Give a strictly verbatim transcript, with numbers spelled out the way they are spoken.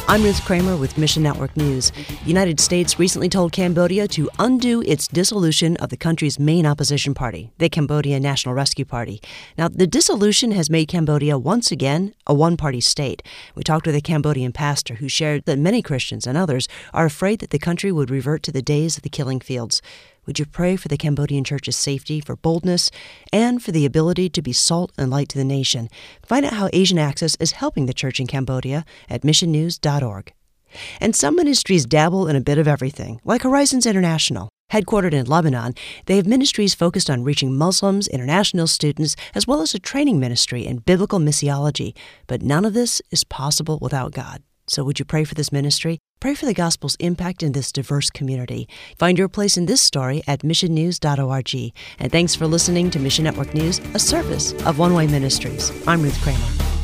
I'm Ruth Kramer with Mission Network News. The United States recently told Cambodia to undo its dissolution of the country's main opposition party, the Cambodia National Rescue Party. Now, the dissolution has made Cambodia once again a one-party state. We talked with a Cambodian pastor who shared that many Christians and others are afraid that the country would revert to the days of the killing fields. Would you pray for the Cambodian church's safety, for boldness, and for the ability to be salt and light to the nation? Find out how Asian Access is helping the church in Cambodia at mission news dot org. And some ministries dabble in a bit of everything, like Horizons International. Headquartered in Lebanon, they have ministries focused on reaching Muslims, international students, as well as a training ministry in biblical missiology. But none of this is possible without God. So would you pray for this ministry? Pray for the gospel's impact in this diverse community. Find your place in this story at mission news dot org. And thanks for listening to Mission Network News, a service of One Way Ministries. I'm Ruth Kramer.